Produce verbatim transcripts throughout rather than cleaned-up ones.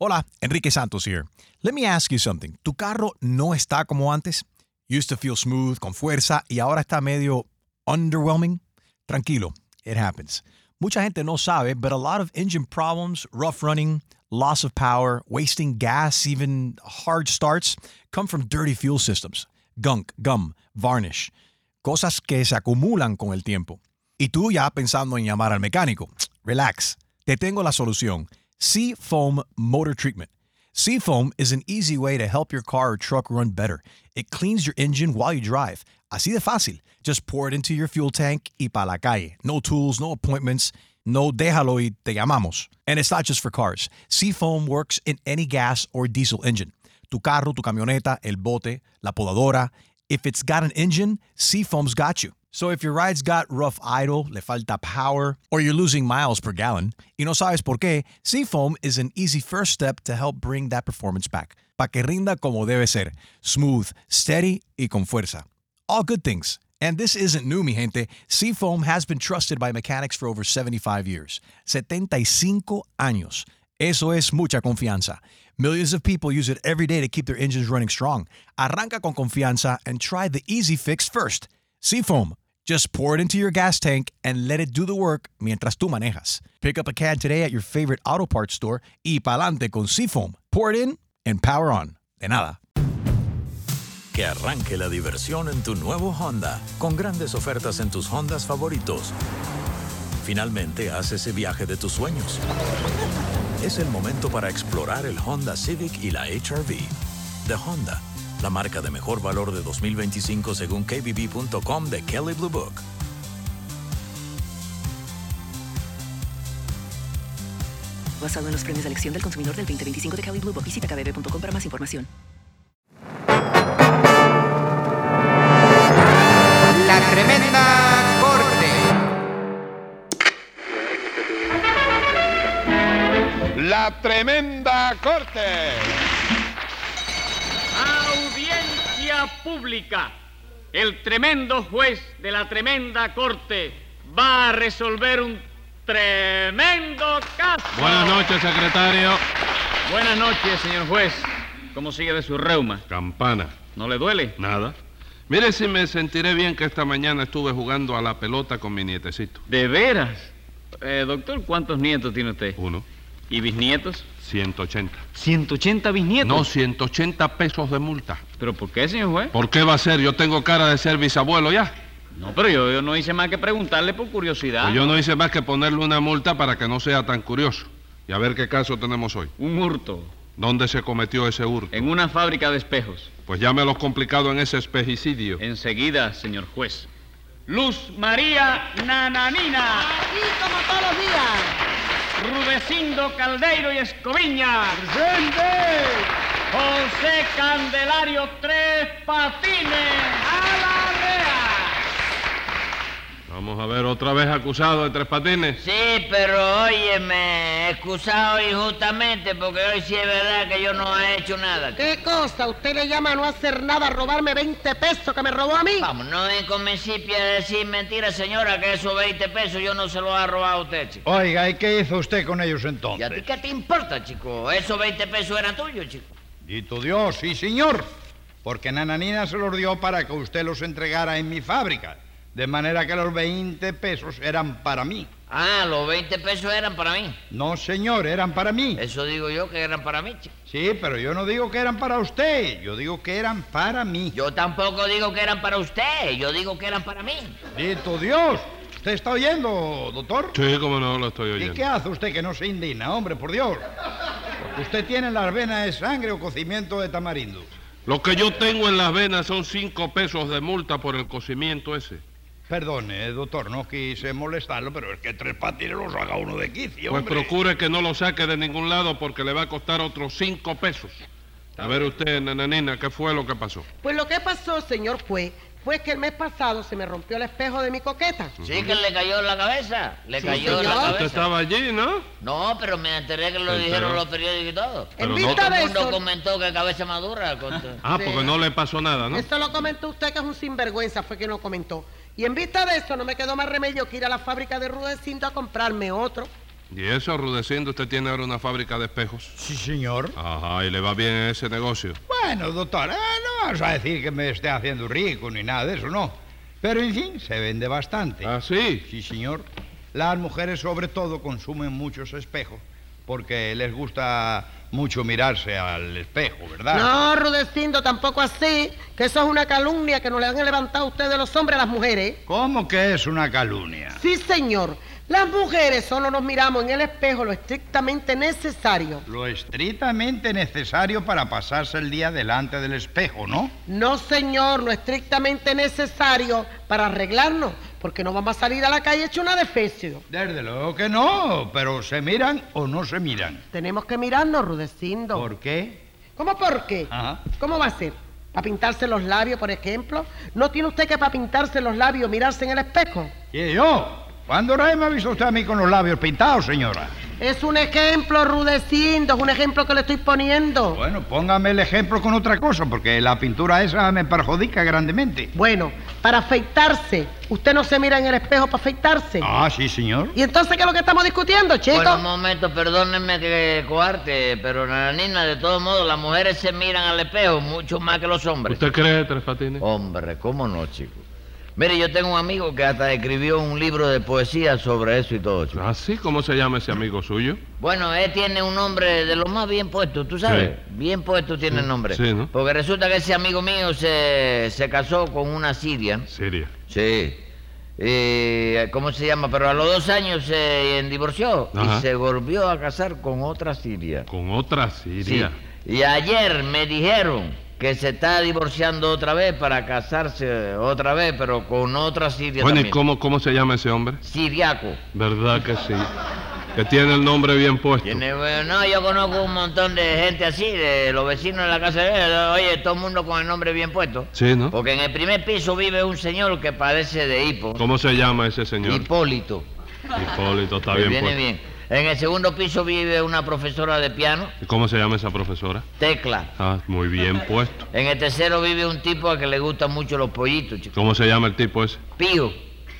Hola, Enrique Santos here. Let me ask you something. ¿Tu carro no está como antes? Used to feel smooth, con fuerza, y ahora está medio underwhelming? Tranquilo, it happens. Mucha gente no sabe, but a lot of engine problems, rough running, loss of power, wasting gas, even hard starts, come from dirty fuel systems. Gunk, gum, varnish. Cosas que se acumulan con el tiempo. Y tú ya pensando en llamar al mecánico. Relax. Te tengo la solución. Seafoam Motor Treatment. Seafoam is an easy way to help your car or truck run better. It cleans your engine while you drive. Así de fácil. Just pour it into your fuel tank y pa' la calle. No tools, no appointments. No déjalo y te llamamos. And it's not just for cars. Seafoam works in any gas or diesel engine. Tu carro, tu camioneta, el bote, la podadora. If it's got an engine, Seafoam's got you. So if your ride's got rough idle, le falta power, or you're losing miles per gallon, y no sabes por qué, Seafoam is an easy first step to help bring that performance back. Pa' que rinda como debe ser. Smooth, steady, y con fuerza. All good things. And this isn't new, mi gente. Seafoam has been trusted by mechanics for over seventy-five years. setenta y cinco años. Eso es mucha confianza. Millions of people use it every day to keep their engines running strong. Arranca con confianza and try the easy fix first. Seafoam. Just pour it into your gas tank and let it do the work mientras tú manejas. Pick up a can today at your favorite auto parts store y pa'lante con Seafoam. Pour it in and power on. De nada. Que arranque la diversión en tu nuevo Honda, con grandes ofertas en tus Hondas favoritos. Finalmente, haz ese viaje de tus sueños. Es el momento para explorar el Honda Civic y la H R V. De Honda, la marca de mejor valor de dos mil veinticinco según K B B punto com de Kelley Blue Book. Basado en los premios de elección del consumidor del veinte veinticinco de Kelley Blue Book. Visita k b b punto com para más información. La Tremenda Corte. La Tremenda Corte. Audiencia pública. El tremendo juez de la Tremenda Corte va a resolver un tremendo caso. Buenas noches, secretario. Buenas noches, señor juez. ¿Cómo sigue de su reuma? Campana. ¿No le duele? Nada. Mire si me sentiré bien que esta mañana estuve jugando a la pelota con mi nietecito. ¿De veras? Eh, doctor, ¿cuántos nietos tiene usted? Uno. ¿Y bisnietos? ciento ochenta. ¿ciento ochenta bisnietos? No, ciento ochenta pesos de multa. ¿Pero por qué, señor juez? ¿Por qué va a ser? Yo tengo cara de ser bisabuelo ya. No, pero yo, yo no hice más que preguntarle por curiosidad. Pues yo no hice más que ponerle una multa para que no sea tan curioso. Y a ver qué caso tenemos hoy. Un hurto. ¿Dónde se cometió ese hurto? En una fábrica de espejos. Pues llámelo complicado en ese espejicidio. Enseguida, señor juez. Luz María Nananina. Aquí como todos los días. Rudecindo Caldeiro y Escoviña. ¡Presente! José Candelario Tres Patines. ¡A la rea! Vamos a ver otra vez acusado de Tres Patines. Sí, pero óyeme, excusado injustamente porque hoy sí es verdad que yo no he hecho nada. ¿Qué cosa? ¿Usted le llama a no hacer nada, a robarme veinte pesos que me robó a mí? Vamos, no en principio a decir mentiras, señora, que esos veinte pesos yo no se los ha robado a usted, chico. Oiga, ¿y qué hizo usted con ellos ¿Y entonces? a ti qué te importa, chico? Esos veinte pesos eran tuyos, chico. Y tu Dios, sí, señor. Porque Nananina se los dio para que usted los entregara en mi fábrica. De manera que los veinte pesos eran para mí. Ah, los veinte pesos eran para mí. No, señor, eran para mí. Eso digo yo que eran para mí, chico. Sí, pero yo no digo que eran para usted. Yo digo que eran para mí. Yo tampoco digo que eran para usted. Yo digo que eran para mí. Y tu Dios. ¿Usted está oyendo, doctor? Sí, cómo no, lo estoy ¿Y oyendo. qué hace usted que no se indigna, hombre, por Dios? Porque usted tiene las venas de sangre o cocimiento de tamarindo. Lo que yo tengo en las venas son cinco pesos de multa por el cocimiento ese. Perdone, doctor, no quise molestarlo, pero es que Tres Patines lo saca uno de quicio, Pues hombre. procure que no lo saque de ningún lado porque le va a costar otros cinco pesos. A ver usted, nananina, ¿qué fue lo que pasó? Pues lo que pasó, señor juez, fue que el mes pasado se me rompió el espejo de mi coqueta. Sí, que le cayó en la cabeza. Le Sí, cayó en la señor. cabeza. Usted estaba allí, ¿no? No, pero me enteré que lo ¿Se dijeron enteró? los periódicos y todo. Pero En no- vista Todo de el mundo eso, comentó que cabeza madura. con- Ah, Sí. porque no le pasó nada, ¿no? eso lo comentó usted, que es un sinvergüenza, fue quien lo comentó. Y en vista de eso, no me quedó más remedio que ir a la fábrica de Rudecindo a comprarme otro. ¿Y eso, Rudecindo, usted tiene ahora una fábrica de espejos? Sí, señor. Ajá, ¿y le va bien ese negocio? Bueno, doctor, eh, no vamos a decir que me esté haciendo rico ni nada de eso, no. Pero, en fin, se vende bastante. ¿Ah, sí? Sí, señor. Las mujeres, sobre todo, consumen muchos espejos porque les gusta mucho mirarse al espejo, ¿verdad? No, Rudecindo, tampoco así, que eso es una calumnia que nos le han levantado ustedes los hombres a las mujeres. ¿Cómo que es una calumnia? Sí, señor. Las mujeres solo nos miramos en el espejo lo estrictamente necesario. Lo estrictamente necesario para pasarse el día delante del espejo, ¿no? No, señor, lo estrictamente necesario para arreglarnos, porque no vamos a salir a la calle hecho una defecio. Desde luego que no, pero ¿se miran o no se miran? Tenemos que mirarnos, Rudecindo. ¿Por qué? ¿Cómo por qué? Ajá. ¿Cómo va a ser? ¿Para pintarse los labios, por ejemplo? ¿No tiene usted que para pintarse los labios mirarse en el espejo? ¿Y yo? ¿Cuándo me ha visto usted a mí con los labios pintados, señora? Es un ejemplo, Rudecindo, es un ejemplo que le estoy poniendo. Bueno, póngame el ejemplo con otra cosa, porque la pintura esa me perjudica grandemente. Bueno, para afeitarse, ¿usted no se mira en el espejo para afeitarse? Ah, sí, señor. ¿Y entonces qué es lo que estamos discutiendo, chicos? Bueno, un momento, perdónenme que coarte, pero Nananina, de todos modos, las mujeres se miran al espejo mucho más que los hombres. ¿Usted cree, Tres Patines? Hombre, ¿cómo no, chico? Mire, yo tengo un amigo que hasta escribió un libro de poesía sobre eso y todo, chico. ¿Ah, sí? ¿Cómo se llama ese amigo suyo? Bueno, él tiene un nombre de los más bien puestos, ¿tú sabes? Sí. Bien puesto tiene el nombre. Sí, ¿no? Porque resulta que ese amigo mío se, se casó con una siria. Siria. Sí. Eh, ¿Cómo se llama? Pero a los dos años se divorció. Ajá. Y se volvió a casar con otra siria. Con otra Siria. Sí. Y ayer me dijeron que se está divorciando otra vez para casarse otra vez, pero con otra siria Bueno, también. ¿y cómo, cómo se llama ese hombre? Siriaco. ¿Verdad que sí? Que tiene el nombre bien puesto. Tiene, bueno, no, yo conozco un montón de gente así, de los vecinos de la casa de él. Oye, todo el mundo con el nombre bien puesto. Sí, ¿no? Porque en el primer piso vive un señor que padece de hipo. ¿Cómo se llama ese señor? Hipólito. Hipólito, está Me bien viene puesto. bien. En el segundo piso vive una profesora de piano, ¿Y cómo se llama esa profesora? Tecla. Ah, muy bien puesto. En el tercero vive un tipo a que le gustan mucho los pollitos, chico. ¿Cómo se llama el tipo ese? Pío.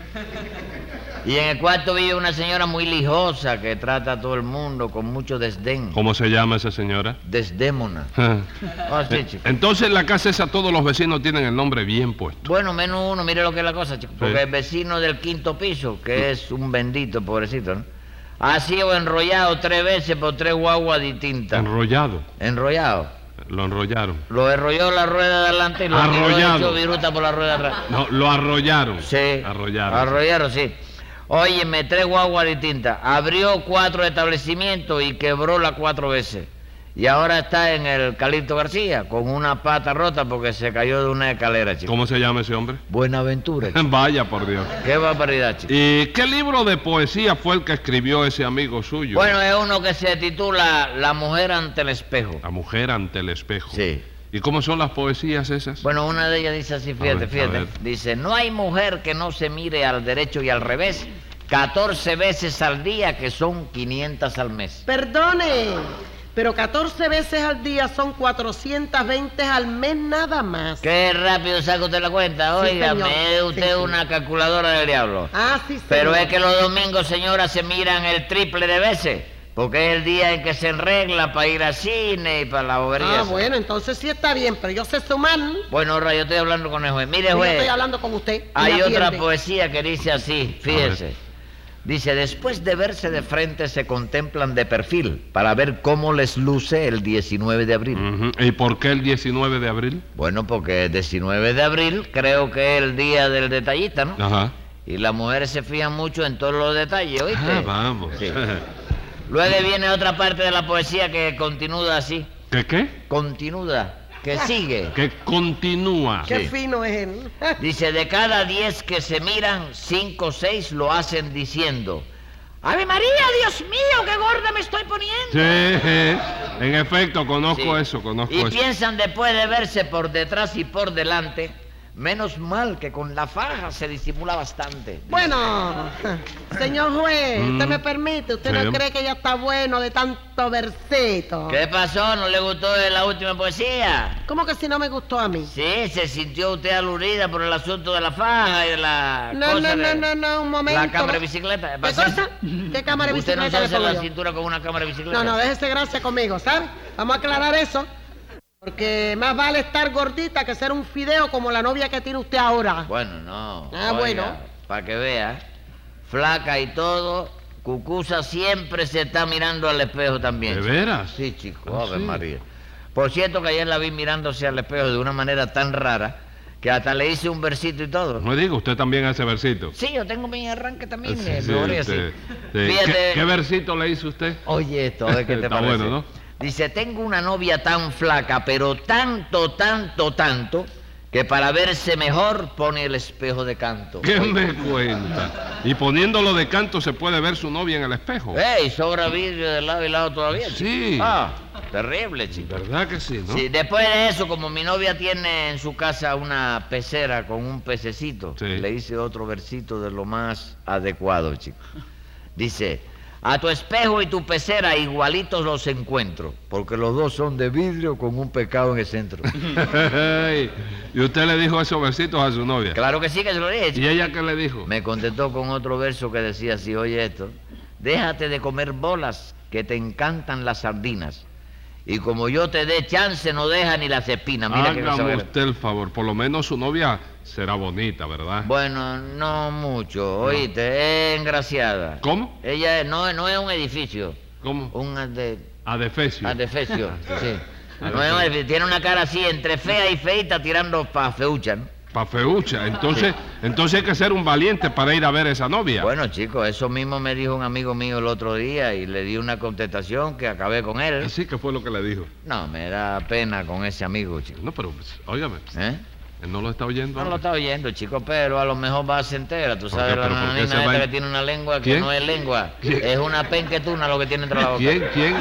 Y en el cuarto vive una señora muy lijosa que trata a todo el mundo con mucho desdén. ¿Cómo se llama esa señora? Desdémona. Ah, sí, chico. Entonces en la casa esa todos los vecinos tienen el nombre bien puesto. Bueno, menos uno, mire lo que es la cosa, chico. Porque Sí. el vecino del quinto piso, que es un bendito, pobrecito, ¿no? Ha sido enrollado tres veces por tres guaguas distintas. Enrollado. Enrollado. Lo enrollaron. Lo enrolló la rueda de adelante y lo tiró Arrollado. hecho viruta por la rueda de atrás. No, lo arrollaron. Sí. Arrollaron. Arrollaron, sí. Óyeme, tres guaguas distintas. Abrió cuatro establecimientos y quebró las cuatro veces. Y ahora está en el Calixto García con una pata rota porque se cayó de una escalera, chico. ¿Cómo se llama ese hombre? Buenaventura, chico. Vaya, por Dios. Qué barbaridad, chico. ¿Y qué libro de poesía fue el que escribió ese amigo suyo? Bueno, es uno que se titula La mujer ante el espejo. La mujer ante el espejo. Sí. ¿Y cómo son las poesías esas? Bueno, una de ellas dice así, fíjate, ver, a fíjate. ver. Dice, no hay mujer que no se mire al derecho y al revés catorce veces al día, que son quinientas al mes. Perdone, pero catorce veces al día son cuatrocientas veinte al mes nada más. Qué rápido saca usted la cuenta. Sí, Oiga, señor. me es usted Sí, sí. una calculadora del diablo. Ah, sí, señor. Pero es que los domingos, señora, se miran el triple de veces. Porque es el día en que se enregla para ir al cine y para la bobería. Ah, esa. bueno, entonces sí está bien, pero yo sé sumar. Bueno, ahora yo estoy hablando con el juez. Mire, Yo juez. estoy hablando con usted. y Hay me otra atiende. poesía que dice así, fíjese. Dice, después de verse de frente se contemplan de perfil para ver cómo les luce el diecinueve de abril. Ujú. ¿Y por qué el diecinueve de abril? Bueno, porque el diecinueve de abril creo que es el día del detallista, ¿no? Ajá. Y las mujeres se fijan mucho en todos los detalles, ¿oíste? Ah, vamos. Sí. Luego viene otra parte de la poesía que continúa así. ¿Qué qué? Continúa, que sigue. Que continúa. Qué Sí. fino es él. Dice, de cada diez que se miran, cinco o seis lo hacen diciendo, ¡Ave María, Dios mío, qué gorda me estoy poniendo! Sí, en efecto, conozco Sí. eso, conozco Y eso. piensan después de verse por detrás y por delante, Menos mal que con la faja se disimula bastante. Bueno, señor juez, Mm. ¿usted me permite? ¿Usted Sí. no cree que ya está bueno de tanto versito? ¿Qué pasó? ¿No le gustó la última poesía? ¿Cómo que si no me gustó a mí? Sí, se sintió usted aludida por el asunto de la faja y de la No, cosa no, de- no, no, no, un momento. La cámara de bicicleta. ¿Qué ¿Pasa? cosa? ¿Qué cámara de ¿Usted no bicicleta se le hace pongo la yo? cintura con una cámara de bicicleta? No, no, déjese gracia conmigo, ¿sabe? Vamos a aclarar eso. Porque más vale estar gordita que ser un fideo como la novia que tiene usted ahora. Bueno, no. Ah, bueno. Para que vea, flaca y todo, Cucusa siempre se está mirando al espejo también. ¿De chico. veras? Sí, chico, Ah, Ave sí. María. Por cierto que ayer la vi mirándose al espejo de una manera tan rara que hasta le hice un versito y todo. No me diga, usted también hace versito. Sí, yo tengo mi arranque también. Sí, eh, sí, me voy así. sí, sí. Fíjate. ¿Qué, qué versito le hizo usted? Oye esto, a ver qué te Está parece. bueno, ¿no? Dice, tengo una novia tan flaca, pero tanto, tanto, tanto, que para verse mejor pone el espejo de canto. ¿Qué me cuenta? Y poniéndolo de canto se puede ver su novia en el espejo. ¡Ey! Sobra vidrio de lado y lado todavía, chico. Sí. Ah, terrible, chico. ¿Verdad que sí, no? Sí, después de eso, como mi novia tiene en su casa una pecera con un pececito, Sí. le hice otro versito de lo más adecuado, chico. Dice, a tu espejo y tu pecera igualitos los encuentro, porque los dos son de vidrio con un pecado en el centro. ¿Y usted le dijo esos versitos a su novia? Claro que sí que se lo dije, ¿Y chico. ella qué le dijo? Me contestó con otro verso que decía así, oye esto, déjate de comer bolas, que te encantan las sardinas. Y como yo te dé chance, no deja ni las espinas. Mira que cosa Hágame buena. usted el favor, por lo menos su novia será bonita, ¿verdad? Bueno, no mucho, oíste, es engraciada. ¿Cómo? Ella no, no es un edificio, ¿Cómo? un ade- Adefesio. adefesio, sí. No es un edificio, tiene una cara así, entre fea y feita, tirando pa' feucha, ¿no? Pa' feucha. Entonces, entonces hay que ser un valiente para ir a ver a esa novia. Bueno, chicos, eso mismo me dijo un amigo mío el otro día y le di una contestación que acabé con él. Así que fue lo que le dijo. No, me da pena con ese amigo, chico. No, pero, pues, óigame, ¿Eh? él no lo está oyendo. No ahora. lo está oyendo, chico, pero a lo mejor va a se entera. Tú ¿Por sabes, qué? la ¿Pero por qué nananina se va esta a- que tiene una lengua que ¿Quién? no es lengua. ¿Quién? Es una penquetuna lo que tiene entre la boca. ¿Quién? ¿Quién?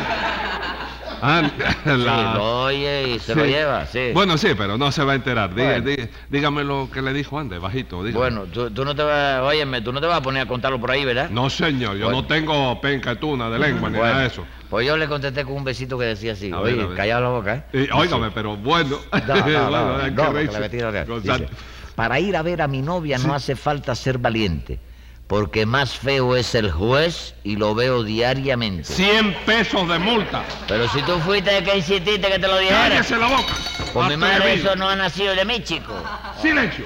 Ah, Sí, la... lo oye y se Sí. lo lleva, sí. Bueno, sí, pero no se va a enterar. Diga- Bueno. diga- dígame lo que le dijo antes, bajito. dígame. Bueno, tú, tú no te vas, óyeme, tú no te vas a poner a contarlo por ahí, ¿verdad? No, señor, yo Bueno. no tengo pencatuna de lengua ni Bueno, nada de eso. pues yo le contesté con un besito que decía así, A oye, ver, a ver. callado la boca, ¿eh? Y, óigame, pero bueno. No, no, no, Bueno, hay no, que porque reírse. le metí la cara. Gonzalo. Dice, para ir a ver a mi novia no hace falta ser valiente, porque más feo es el juez y lo veo diariamente. cien pesos de multa. Pero si tú fuiste el que insististe que te lo dijera, ¡Cállese la boca! pues mi madre Atrevido. eso no ha nacido de mí, chico. ¡Silencio!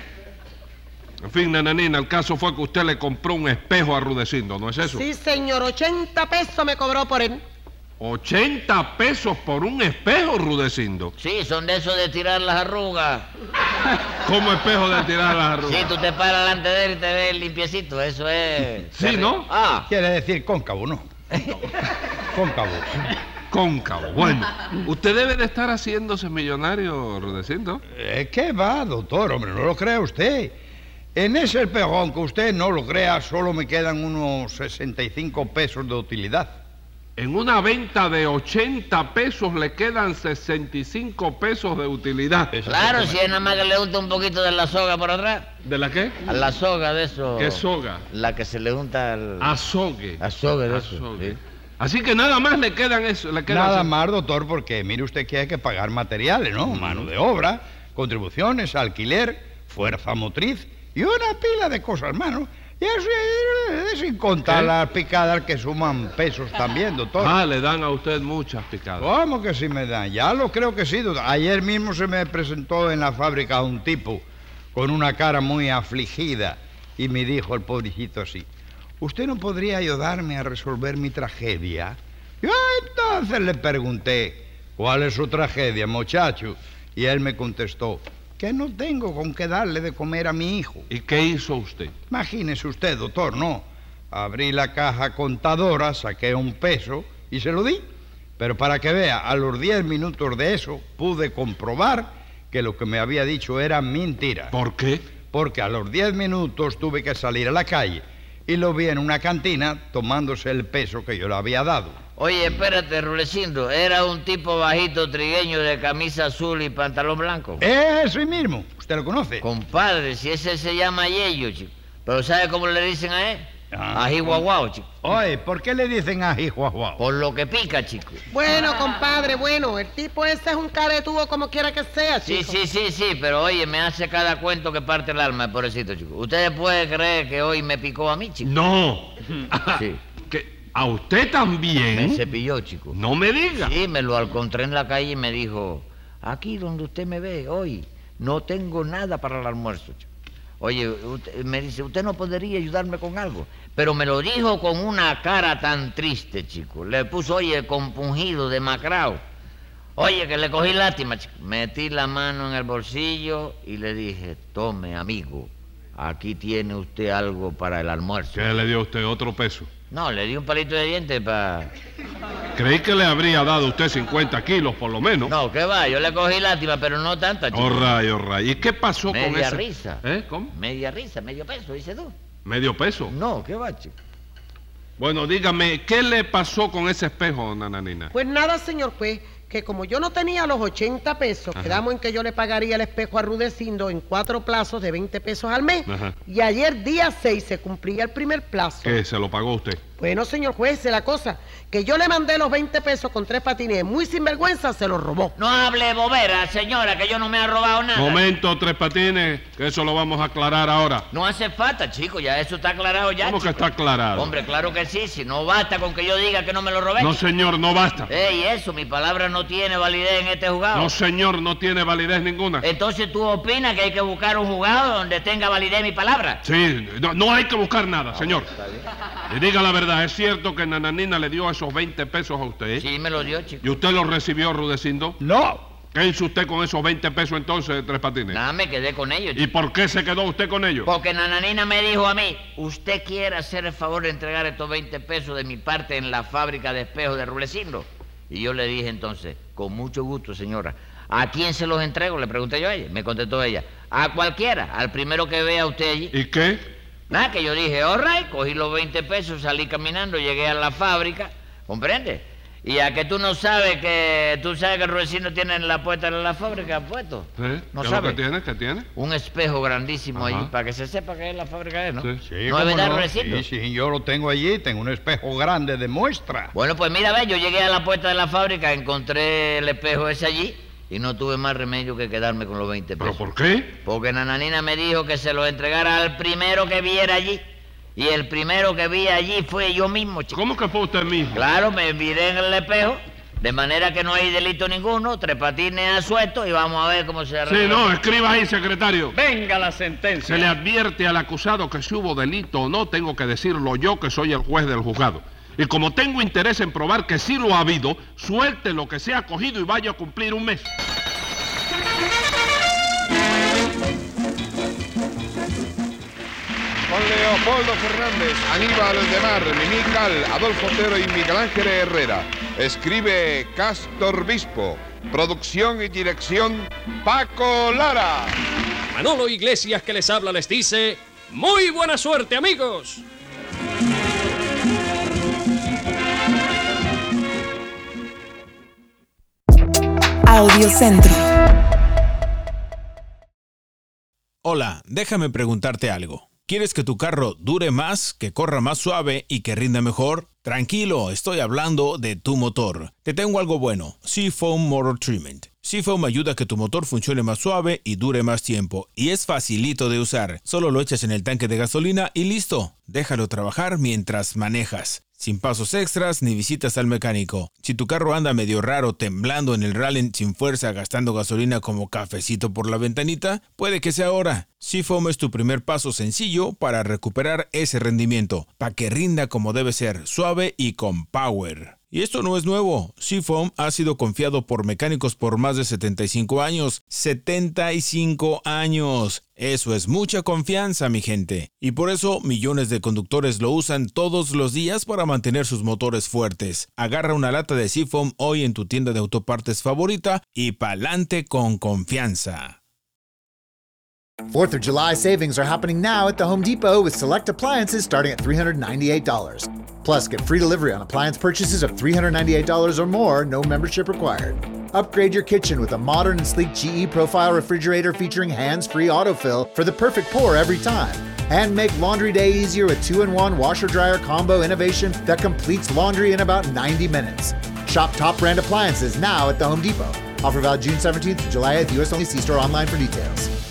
En fin, nananina, el caso fue que usted le compró un espejo a Rudecindo, ¿no es eso? Sí, señor, ochenta pesos me cobró por él. ochenta pesos por un espejo, Rudecindo. Sí, son de esos de tirar las arrugas. ¿Cómo espejo de tirar las arrugas? Sí, tú te paras delante de él y te ves limpiecito, eso es... Sí, ¿no? Ah, Quiere decir cóncavo, ¿no? Cóncavo. Cóncavo. Bueno, usted debe de estar haciéndose millonario, Rudecindo. Eh, ¿Qué va, doctor? Hombre, no lo crea usted. En ese espejo, aunque usted no lo crea, solo me quedan unos sesenta y cinco pesos de utilidad. En una venta de ochenta pesos le quedan sesenta y cinco pesos de utilidad. claro, si es nada más que le unta un poquito de la soga por atrás. ¿De la qué? A la soga de eso. ¿Qué soga? La que se le unta al... Azogue. Azogue de eso, Azogue. sí. Así que nada más le quedan eso. Le quedan Nada se- más, doctor, porque mire usted que hay que pagar materiales, ¿no? Mano de obra, contribuciones, alquiler, fuerza motriz y una pila de cosas más, ¿no? Y eso eh, sin contar ¿Qué? las picadas que suman pesos también, doctor. Ah, le dan a usted muchas picadas. ¿Cómo que sí me dan? Ya lo creo que sí, doctor. Ayer mismo se me presentó en la fábrica un tipo con una cara muy afligida y me dijo el pobrecito así: ¿usted no podría ayudarme a resolver mi tragedia? Yo entonces le pregunté: ¿cuál es su tragedia, muchacho? Y él me contestó: que no tengo con qué darle de comer a mi hijo. ¿Y qué hizo usted? Imagínese usted, doctor, ¿no? Abrí la caja contadora, saqué un peso y se lo di. Pero para que vea, a los diez minutos de eso pude comprobar que lo que me había dicho era mentira. ¿Por qué? Porque a los diez minutos tuve que salir a la calle y lo vi en una cantina tomándose el peso que yo le había dado. Oye, espérate, Rulecindo, era un tipo bajito trigueño de camisa azul y pantalón blanco. Ese mismo. ¿Usted lo conoce? Compadre, si ese se llama Yeyo, chico. Pero ¿sabe cómo le dicen a él? Ah, Ají guaguao, chico. Oye, ¿por qué le dicen ají guaguao? Por lo que pica, chico. Bueno, compadre, bueno, el tipo ese es un caretudo como quiera que sea, Sí, chico. sí, sí, sí, pero oye, me hace cada cuento que parte el alma, pobrecito, chico. ¿Ustedes pueden creer que hoy me picó a mí, chico? No. Sí. ¿Que ¿A usted también? Me cepilló, chico. No me diga. Sí, me lo encontré en la calle y me dijo, aquí donde usted me ve hoy, no tengo nada para el almuerzo, chico. Oye, usted, me dice, ¿usted no podría ayudarme con algo? Pero me lo dijo con una cara tan triste, chico. Le puso, oye, compungido, demacrado. Oye, que le cogí lástima, chico. Metí la mano en el bolsillo y le dije, tome, amigo, aquí tiene usted algo para el almuerzo. ¿Qué le dio a usted? ¿Otro peso? No, le di un palito de dientes para... Creí que le habría dado usted cincuenta kilos, por lo menos. No, ¿qué va? Yo le cogí lástima, pero no tanta, chico. Oh, ray, oh, ray. ¿Y qué pasó con Media ese? risa. ¿Eh? ¿Cómo? Media risa, medio peso, dice tú. ¿Medio peso? No, ¿qué va, chico? Bueno, dígame, ¿qué le pasó con ese espejo, nananina? Pues nada, señor juez, que como yo no tenía los ochenta pesos, Ajá. quedamos en que yo le pagaría el espejo a Rudecindo en cuatro plazos de veinte pesos al mes. Ajá. Y ayer, día seis, se cumplía el primer plazo. ¿Qué? ¿Se lo pagó usted? Bueno, señor juez, es la cosa, que yo le mandé los veinte pesos con tres patines, muy sinvergüenza, se los robó. No hable bobera, señora, que yo no me he robado nada. Momento, Tres Patines, que eso lo vamos a aclarar ahora. No hace falta, chico, ya eso está aclarado ya. ¿Cómo que chico. está aclarado? Hombre, claro que sí, si no basta con que yo diga que no me lo robé. No, señor, no basta. Ey, eso, mi palabra no tiene validez en este juzgado. No, señor, no tiene validez ninguna. Entonces tú opinas que hay que buscar un juzgado donde tenga validez mi palabra. Sí, no, no hay que buscar nada, señor. Y diga la verdad, ¿es cierto que Nananina le dio esos veinte pesos a usted? Sí, me lo dio, chico. ¿Y usted los recibió, Rudecindo? No. ¿Qué hizo usted con esos veinte pesos entonces, Tres Patines? Nada, me quedé con ellos, ¿Y chico. por qué se quedó usted con ellos? Porque Nananina me dijo a mí, usted quiere hacer el favor de entregar estos veinte pesos de mi parte en la fábrica de espejos de Rulecindo. Y yo le dije entonces, con mucho gusto, señora. ¿A quién se los entrego? Le pregunté yo a ella. Me contestó ella. A cualquiera, al primero que vea usted allí. ¿Y qué? Nada, que yo dije, all right, cogí los veinte pesos, salí caminando, llegué a la fábrica, ¿comprende? Y a que tú no sabes que, tú sabes que el Rudecindo tiene en la puerta de la fábrica puesto. ¿Sí? ¿No ¿Qué es lo sabe? que tiene? ¿Qué tiene? Un espejo grandísimo Ajá. allí, para que se sepa que es la fábrica de él, ¿no? Sí. Sí, ¿No es cómo verdad, no. Rudecindo? Sí, sí, yo lo tengo allí, tengo un espejo grande de muestra. Bueno, pues mira, ve, yo llegué a la puerta de la fábrica, encontré el espejo ese allí y no tuve más remedio que quedarme con los veinte ¿Pero pesos. por qué? Porque Nananina me dijo que se lo entregara al primero que viera allí. Y el primero que vi allí fue yo mismo, chico. ¿Cómo que fue usted mismo? Claro, me miré en el espejo, de manera que no hay delito ninguno, Tres Patines a suelto y vamos a ver cómo se arregla. Sí, no, escriba ahí, secretario. Venga la sentencia. Se le advierte al acusado que si hubo delito o no, tengo que decirlo yo, que soy el juez del juzgado. Y como tengo interés en probar que sí lo ha habido, suelte lo que se ha cogido y vaya a cumplir un mes. Con Leopoldo Fernández, Aníbal de Mar, Mimical, Adolfo Otero y Miguel Ángel Herrera. Escribe Castor Bispo. Producción y dirección Paco Lara. Manolo Iglesias, que les habla, les dice: ¡muy buena suerte, amigos! Audiocentro. Hola, déjame preguntarte algo. ¿Quieres que tu carro dure más, que corra más suave y que rinda mejor? Tranquilo, estoy hablando de tu motor. Te tengo algo bueno, Seafoam Motor Treatment. Seafoam ayuda a que tu motor funcione más suave y dure más tiempo. Y es facilito de usar. Solo lo echas en el tanque de gasolina y listo. Déjalo trabajar mientras manejas. Sin pasos extras ni visitas al mecánico. Si tu carro anda medio raro, temblando en el rally sin fuerza, gastando gasolina como cafecito por la ventanita, puede que sea ahora. Seafoam es tu primer paso sencillo para recuperar ese rendimiento, para que rinda como debe ser, suave y con power. Y esto no es nuevo. Seafoam ha sido confiado por mecánicos por más de setenta y cinco años. ¡setenta y cinco años! Eso es mucha confianza, mi gente. Y por eso millones de conductores lo usan todos los días para mantener sus motores fuertes. Agarra una lata de Seafoam hoy en tu tienda de autopartes favorita y pa'lante con confianza. fourth of July savings are happening now at the Home Depot with select appliances starting at three hundred ninety-eight dollars. Plus, get free delivery on appliance purchases of three hundred ninety-eight dollars or more, no membership required. Upgrade your kitchen with a modern and sleek G E Profile refrigerator featuring hands-free autofill for the perfect pour every time. And make laundry day easier with two in one washer-dryer combo innovation that completes laundry in about ninety minutes. Shop top brand appliances now at the Home Depot. Offer valid June seventeenth to July eighth, U S only. See store online for details.